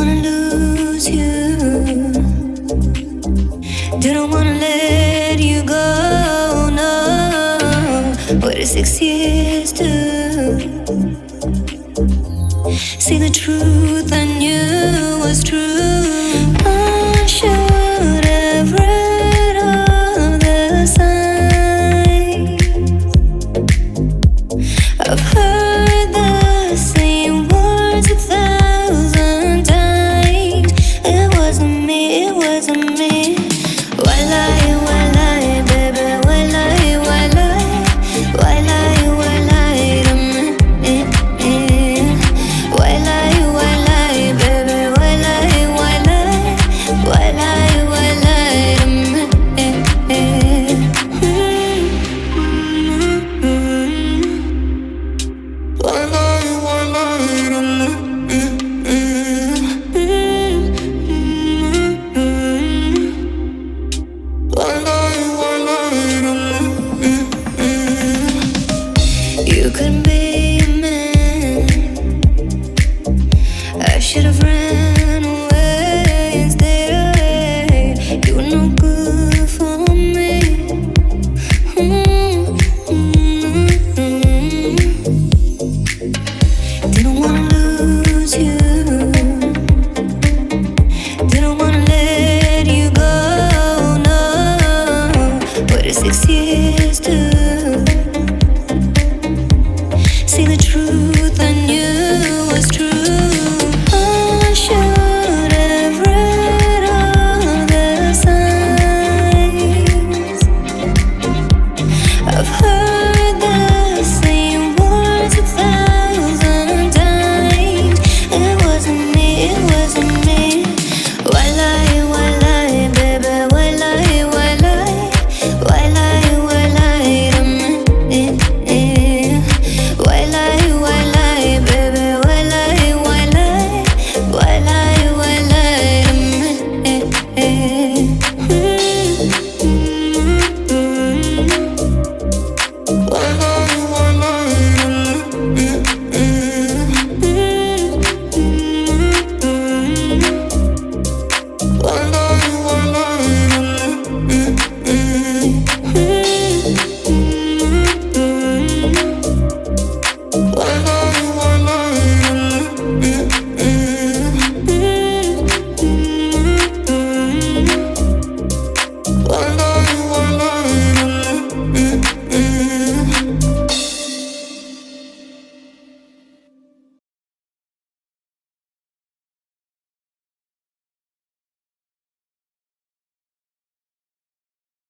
wanna lose you. Didn't wanna let you go, no. Waited 6 years to see the truth I knew was true. I should have read all the signs. I've heard the same words 1,000 times. It wasn't me, it wasn't me. Why lie, baby? Why lie, why lie? Why lie to me? Why lie, baby? Why lie, why lie? Why lie to me? Why lie to me? You couldn't be a man. I should have run.